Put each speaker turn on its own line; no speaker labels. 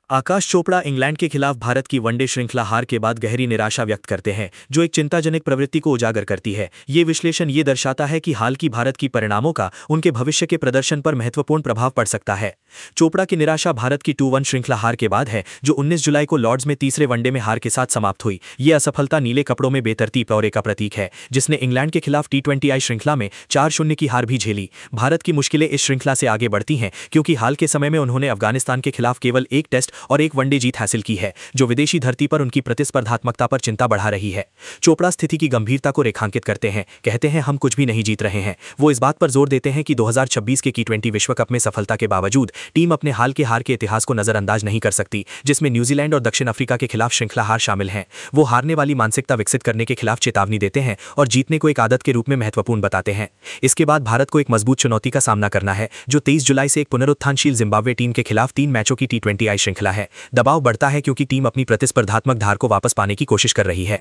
आकाश Chopra England के खिलाफ भारत की वनडे श्रृंखला हार के बाद गहरी निराशा व्यक्त करते हैं, जो एक चिंताजनक प्रवृत्ति को उजागर करती है। ये विश्लेषण ये दर्शाता है कि हाल की भारत की परिणामों का उनके भविष्य के प्रदर्शन पर महत्वपूर्ण प्रभाव पड़ सकता है। चोपड़ा की निराशा भारत की 2-1 श्रृंखला हार के बाद है, जो 19 जुलाई को लॉर्ड्स में तीसरे वनडे में हार के साथ समाप्त हुई। ये असफलता नीले कपड़ों में बेतरतीब दौरे का प्रतीक है, जिसने इंग्लैंड के खिलाफ T20I श्रृंखला में 4-0 की हार भी झेली। भारत की मुश्किलें इस श्रृंखला से आगे बढ़ती हैं, क्योंकि हाल के समय में उन्होंने अफगानिस्तान के खिलाफ केवल एक टेस्ट और एक वनडे जीत हासिल की है, जो विदेशी धरती पर उनकी प्रतिस्पर्धात्मकता पर चिंता बढ़ा रही है। चोपड़ा स्थिति की गंभीरता को रेखांकित करते हैं, कहते हैं हम कुछ भी नहीं जीत रहे हैं। वो इस बात पर जोर देते हैं कि 2026 के T20 विश्व कप में सफलता के बावजूद टीम अपने हाल के हार के इतिहास को नजरअंदाज नहीं कर सकती, जिसमें न्यूजीलैंड और दक्षिण अफ्रीका के खिलाफ श्रृंखला हार शामिल हैं। वो हारने वाली मानसिकता विकसित करने के खिलाफ चेतावनी देते हैं और जीतने को एक आदत के रूप में महत्वपूर्ण बताते हैं। इसके बाद भारत को एक मजबूत चुनौती का सामना करना है, जो 23 जुलाई से एक पुनरुत्थानशील जिम्बाब्वे टीम के खिलाफ 3 मैचों की T20I श्रृंखला है। दबाव बढ़ता है क्योंकि टीम अपनी प्रतिस्पर्धात्मक धार को वापस पाने की कोशिश कर रही है।